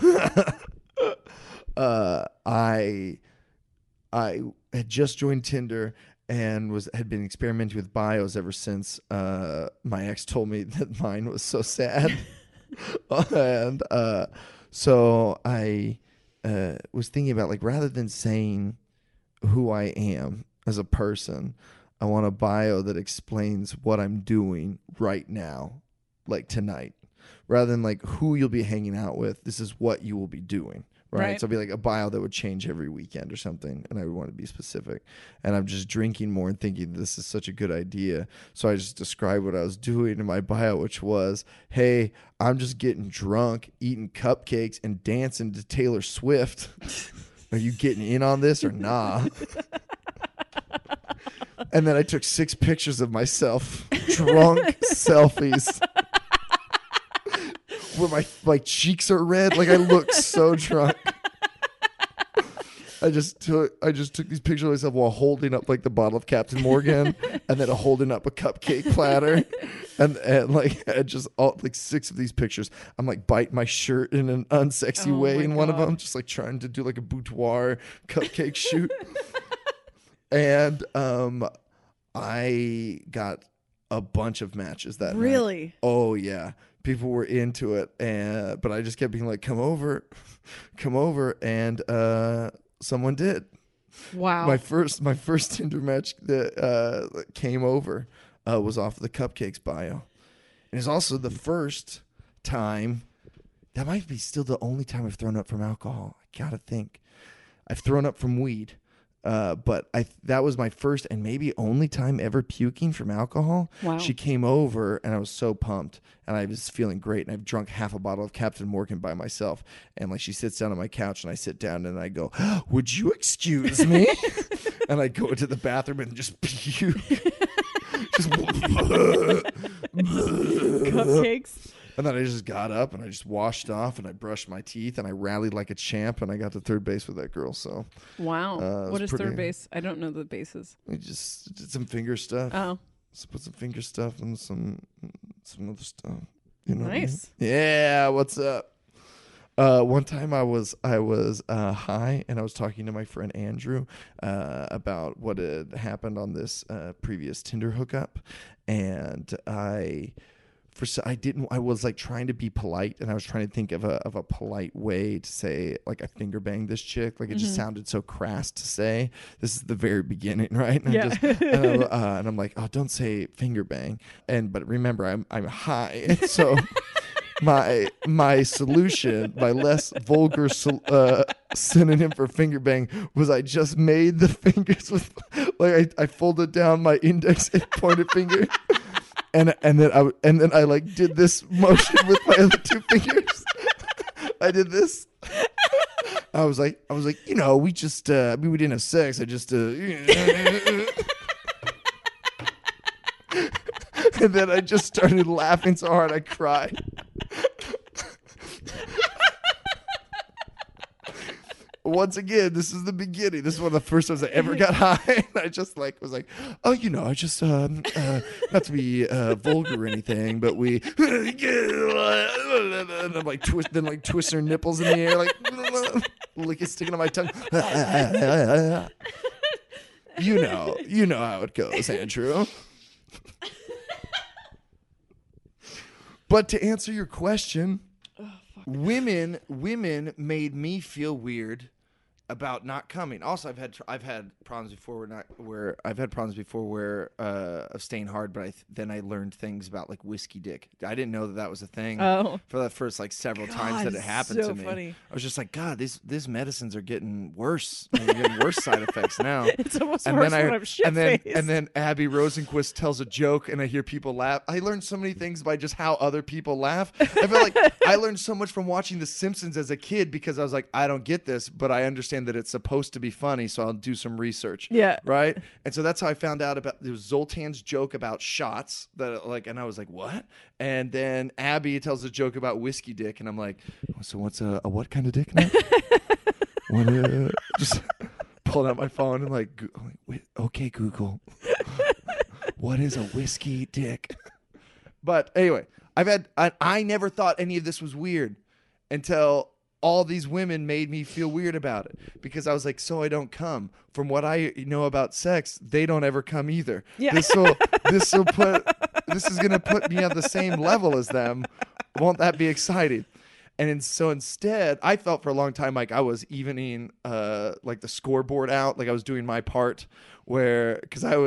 I had just joined Tinder and had been experimenting with bios ever since my ex told me that mine was so sad. And so I was thinking about, like, rather than saying who I am as a person, I want a bio that explains what I'm doing right now, like tonight. Rather than like who you'll be hanging out with, this is what you will be doing. Right. So it'd be like a bio that would change every weekend or something. And I would want to be specific. And I'm just drinking more and thinking this is such a good idea. So I just described what I was doing in my bio, which was, hey, I'm just getting drunk, eating cupcakes, and dancing to Taylor Swift. Are you getting in on this or nah? And then I took 6 pictures of myself, drunk selfies. Where my cheeks are red, like I look so drunk. I just took these pictures of myself while holding up like the bottle of Captain Morgan, and then holding up a cupcake platter, and like I just all like 6 of these pictures. I'm like biting my shirt in an unsexy way in one of them, just like trying to do like a boudoir cupcake shoot. And I got a bunch of matches that night. Really? Oh yeah. People were into it, but I just kept being like, come over, and someone did. Wow. My first Tinder match that came over was off the cupcakes bio. And it's also the first time, that might be still the only time I've thrown up from alcohol. I gotta think. I've thrown up from weed. But that was my first and maybe only time ever puking from alcohol. Wow. She came over and I was so pumped and I was feeling great, and I've drunk half a bottle of Captain Morgan by myself. And like she sits down on my couch and I sit down and I go, would you excuse me? And I go into the bathroom and just puke. Just Cupcakes. And then I just got up and I just washed off and I brushed my teeth and I rallied like a champ and I got to third base with that girl. So Wow. What is pretty- third base? I don't know the bases. we just did some finger stuff. Oh. So put some finger stuff and some other stuff. You know what I mean? Nice. Yeah, what's up? One time I was high and I was talking to my friend Andrew about what had happened on this previous Tinder hookup, and I was like trying to be polite, and I was trying to think of a polite way to say, like, I finger banged this chick. Like, it just sounded so crass to say. This is the very beginning, right? And Yeah. and I'm like, oh, don't say finger bang. But remember, I'm high, and so my solution, my less vulgar synonym for finger bang, was I just made the fingers with, like, I folded down my index and pointed finger. And then I like did this motion with my other 2 fingers. I did this. I was like, you know, we just we didn't have sex. I just and then I just started laughing so hard I cried. Once again, this is the beginning. This is one of the first times I ever got high. And I just like was like, oh, you know, I just not to be vulgar or anything, but we and I'm like twisting her nipples in the air, like lick it sticking on my tongue. You know how it goes, Andrew. But to answer your question, women made me feel weird about not coming. Also, I've had problems before of staying hard, but then I learned things about like whiskey dick. I didn't know that was a thing for the first like several times that it happened to me. Funny. I was just like, God, these medicines are getting worse. They're getting worse side effects now. It's almost worse when I'm shit-faced. And then Abby Rosenquist tells a joke and I hear people laugh. I learned so many things by just how other people laugh. I feel like I learned so much from watching The Simpsons as a kid because I was like, I don't get this, but I understand understand that it's supposed to be funny, so I'll do some research. Yeah. Right? And so that's how I found out about there was Zoltan's joke about shots that like, and I was like, what? And then Abby tells a joke about whiskey dick, and I'm like, so what's a what kind of dick now? Just pulled out my phone and like, okay, Google, what is a whiskey dick? But anyway, I never thought any of this was weird until all these women made me feel weird about it, because I was like, so I don't come. From what I know about sex, they don't ever come either. Yeah. This is gonna put me on the same level as them. Won't that be exciting? And so instead, I felt for a long time like I was evening like the scoreboard out, like I was doing my part, because I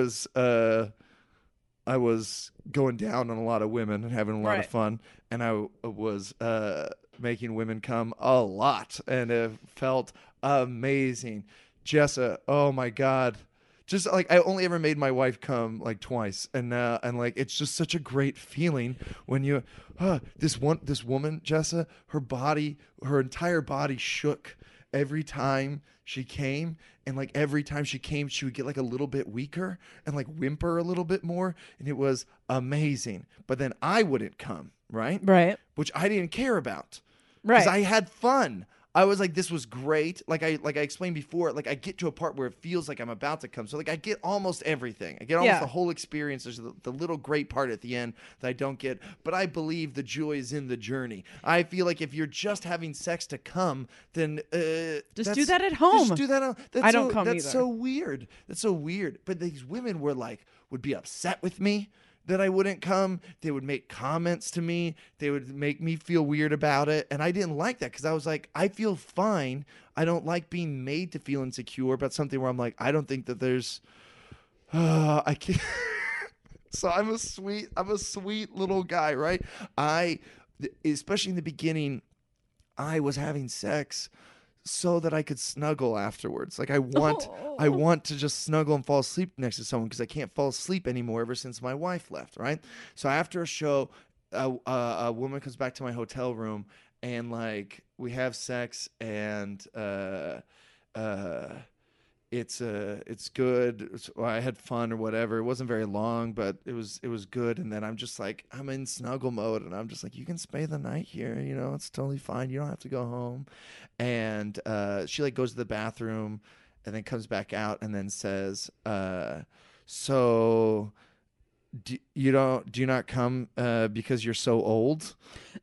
was going down on a lot of women and having a lot of fun, and I was making women come a lot, and it felt amazing. Jessa, oh my God. Just like I only ever made my wife come like twice, and like it's just such a great feeling when you this woman Jessa, her entire body shook every time she came, and like every time she came she would get like a little bit weaker and like whimper a little bit more, and it was amazing. But then I wouldn't come, right, which I didn't care about, because I had fun. I was like, this was great. Like I explained before, like I get to a part where it feels like I'm about to come. So like I get almost everything. I get almost the whole experience. There's the little great part at the end that I don't get. But I believe the joy is in the journey. I feel like if you're just having sex to come, then just do that at home. Just do that. I don't come That's either. so weird. That's so weird. But these women would be upset with me that I wouldn't come. They would make comments to me. They would make me feel weird about it. And I didn't like that, because I was like, I feel fine. I don't like being made to feel insecure about something where I'm like, I don't think that there's, I can't. So I'm a sweet little guy, right? Especially in the beginning, I was having sex so that I could snuggle afterwards. Like I want to just snuggle and fall asleep next to someone, because I can't fall asleep anymore ever since my wife left, right? So after a show, a woman comes back to my hotel room, and like we have sex, and it's good. I had fun or whatever. It wasn't very long, but it was good. And then I'm just like, I'm in snuggle mode, and I'm just like, you can stay the night here. You know, it's totally fine. You don't have to go home. And she like goes to the bathroom, and then comes back out, and then says, so do you not come because you're so old?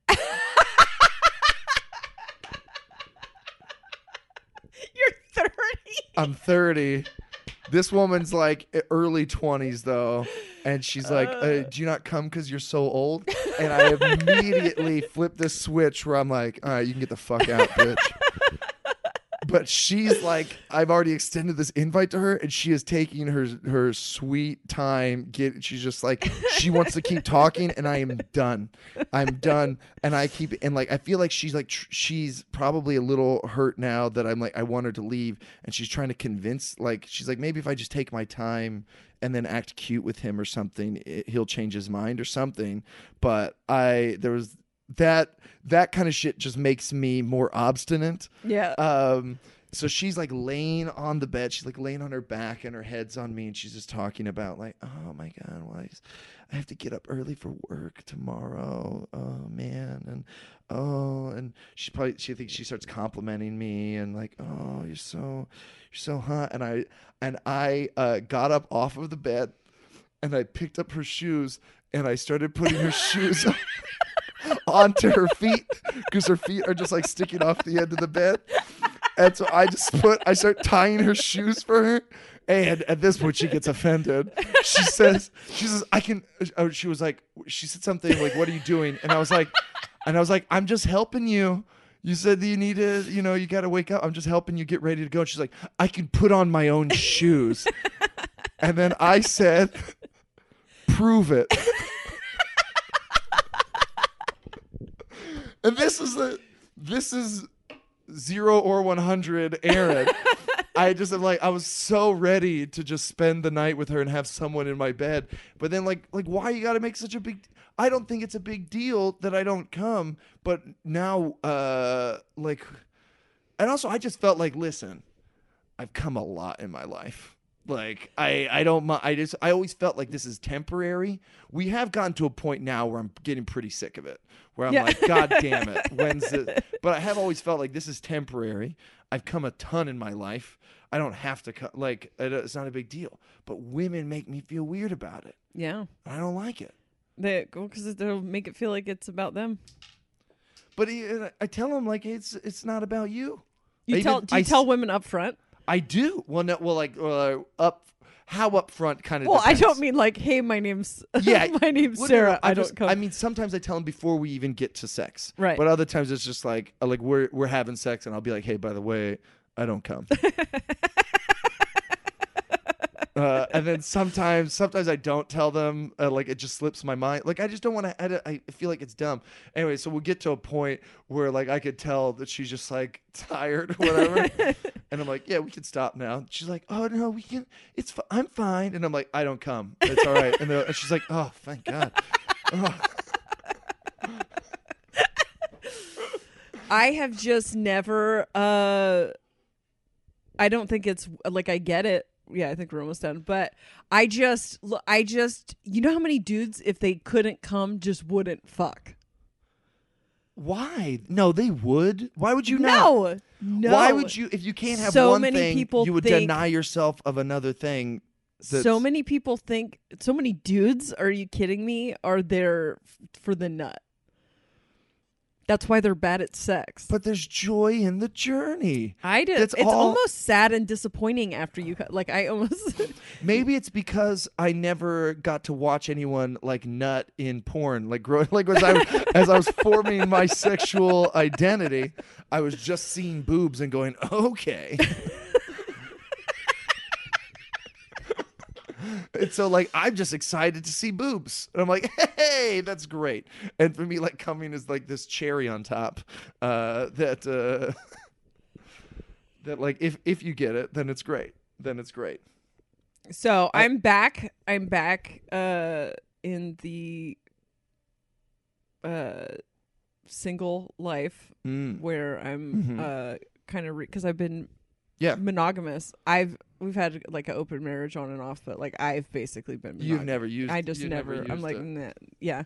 You're 30. I'm 30. This woman's like early 20s though, and she's like, do you not come because you're so old? And I immediately flip this switch where I'm like, all right, you can get the fuck out, bitch. But she's like, I've already extended this invite to her, and she is taking her sweet time. She's just like, she wants to keep talking, and I am done. I'm done. And I feel like she's like, she's probably a little hurt now that I'm like, I want her to leave, and she's trying to convince, like, she's like, maybe if I just take my time and then act cute with him or something, he'll change his mind or something. But there was that kind of shit just makes me more obstinate. Yeah. So she's like laying on the bed. She's like laying on her back, and her head's on me, and she's just talking about like, oh my God, I have to get up early for work tomorrow. Oh man. And she thinks, she starts complimenting me and like, oh, you're so hot. And I got up off of the bed, and I picked up her shoes, and I started putting her shoes onto her feet, because her feet are just like sticking off the end of the bed. And so I start tying her shoes for her. And at this point she gets offended. She says, she said something like, what are you doing? And I was like, I'm just helping you. You said that you need to, you got to wake up. I'm just helping you get ready to go. And she's like, I can put on my own shoes. And then I said, prove it. And this is 0 or 100 Aaron. I just am like, I was so ready to just spend the night with her and have someone in my bed. But then like why you got to make such a big, I don't think it's a big deal that I don't come. But now, and also I just felt like, listen, I've come a lot in my life. Like I don't I always felt like this is temporary. We have gotten to a point now where I'm getting pretty sick of it. Where I'm like, God damn it, when's it? But I have always felt like this is temporary. I've come a ton in my life. I don't have to like it's not a big deal. But women make me feel weird about it. Yeah. I don't like it. Because they'll make it feel like it's about them. But I tell them like it's not about you. Do you tell women up front? I do. Well, no, well, like how upfront kind of. Well, depends. I don't mean like, hey, my name's my name's Well, Sarah. no, I don't come. I mean, sometimes I tell them before we even get to sex. Right. But other times it's just like we're having sex, and I'll be like, hey, by the way, I don't come. And then sometimes I don't tell them. Like it just slips my mind. Like I just don't want to edit. I feel like it's dumb. Anyway, so we'll get to a point where like I could tell that she's just like tired or whatever, and I'm like, yeah, we can stop now. She's like, oh no, we can. I'm fine. And I'm like, I don't come. It's all right. And she's like, oh, thank God. Oh. I have just never. I don't think it's like I get it. Yeah, I think we're almost done. But I just, you know how many dudes, if they couldn't come, just wouldn't fuck? Why? No, they would. Why would you not? No. Why would you, if you can't have so one many thing, people you would think, deny yourself of another thing? So many people think, so many dudes, are you kidding me, are there for the nut. That's why they're bad at sex. But there's joy in the journey. It's almost sad and disappointing after you like I almost Maybe it's because I never got to watch anyone like nut in porn. Like as I was forming my sexual identity, I was just seeing boobs and going, okay. And so, like, I'm just excited to see boobs. And I'm like, hey, that's great. And for me, like, coming is like this cherry on top. That like, if you get it, then it's great. Then it's great. So I'm back. I'm back in the single life where I'm kind of because I've been monogamous. We've had like an open marriage on and off, but like I've basically been monogamous. You've never used. I just never. I'm like, it. nah, yeah.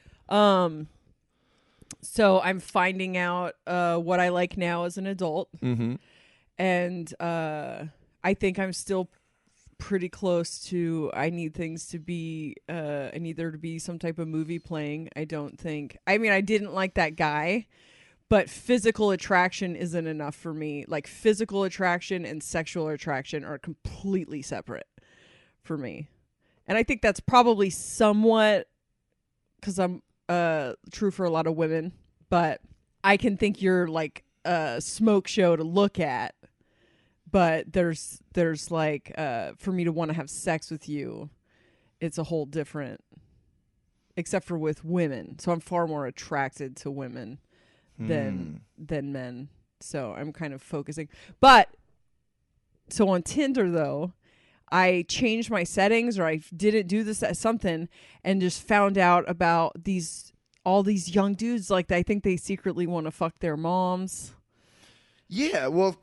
So I'm finding out what I like now as an adult, and I think I'm still pretty close to. I need things to be. I need there to be some type of movie playing. I don't think. I mean, I didn't like that guy. But physical attraction isn't enough for me. Like physical attraction and sexual attraction are completely separate for me. And I think that's probably somewhat because I'm true for a lot of women. But I can think you're like a smoke show to look at. But there's like for me to want to have sex with you, it's a whole different. Except for with women. So I'm far more attracted to women than men. So I'm kind of focusing. But so on Tinder though, I changed my settings or I didn't do this as something and just found out about all these young dudes. Like I think they secretly want to fuck their moms. Yeah, well,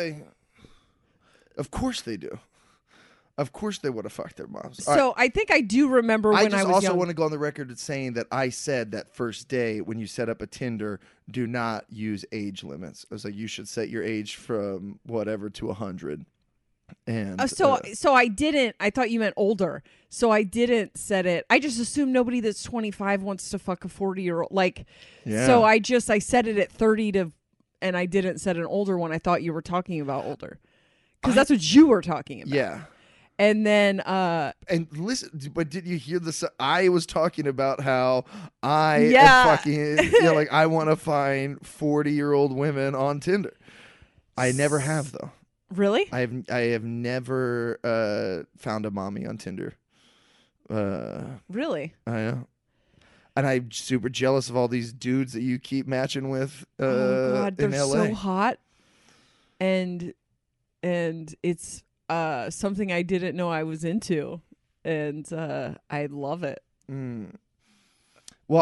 of course they do. Of course they want to fuck their moms. So I think I do remember when I was also young. want to go on the record as saying that I said that first day when you set up a Tinder, do not use age limits. I was like, you should set your age from whatever to 100. And so I didn't. I thought you meant older. So I didn't set it. I just assumed nobody that's 25 wants to fuck a 40-year-old. Like, yeah. So I set it at 30 and I didn't set an older one. I thought you were talking about older because that's what you were talking about. Yeah. And then and listen, but did you hear this? I was talking about how I am fucking like I want to find 40-year-old women on Tinder. I never have though. Really? I have never found a mommy on Tinder. Really? I know. And I'm super jealous of all these dudes that you keep matching with oh God, they're in LA. so hot. And it's something I didn't know I was into, and I love it. Well,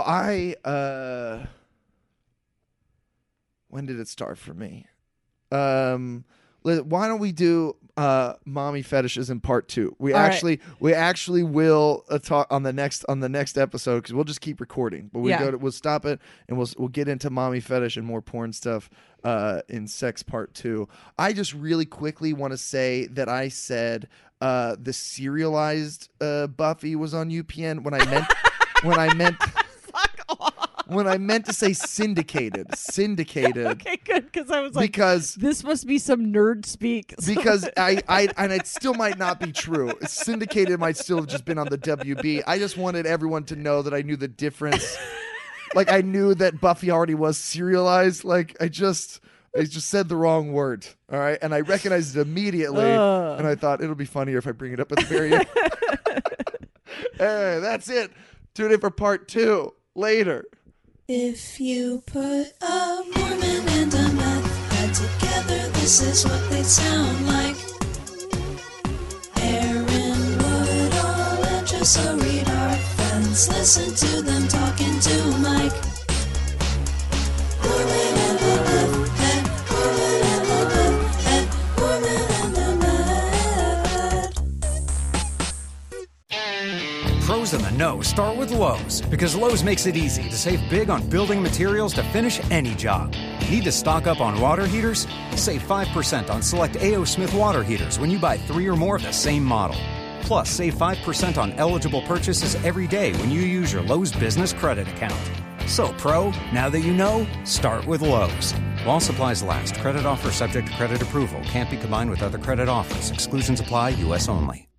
when did it start for me? Why don't we do? mommy fetishes in part 2. We All right. actually will talk on the next episode, because we'll just keep recording. But we'll stop it and we'll get into mommy fetish and more porn stuff in sex part 2. I just really quickly want to say that I said the serialized Buffy was on UPN when I meant when I meant to say syndicated. Okay, good, because I was like, because this must be some nerd speak. Because I and it still might not be true. Syndicated might still have just been on the WB. I just wanted everyone to know that I knew the difference. Like, I knew that Buffy already was serialized. Like, I just said the wrong word. All right, and I recognized it immediately, and I thought it'll be funnier if I bring it up at the very end. Hey, that's it. Tune in for part 2 later. If you put a Mormon and a meth head together, this is what they'd sound like. Aaron Woodall and Joe Reed are friends. Listen to them talking to Mike. Mormon and the meth head, Mormon and the meth head, Mormon and the meth head. Pros in the know start with Lowe's, because Lowe's makes it easy to save big on building materials to finish any job. Need to stock up on water heaters? Save 5% on select A.O. Smith water heaters when you buy 3 or more of the same model. Plus, save 5% on eligible purchases every day when you use your Lowe's Business Credit account. So, Pro, now that you know, start with Lowe's. While supplies last, credit offer subject to credit approval. Can't be combined with other credit offers. Exclusions apply, U.S. only.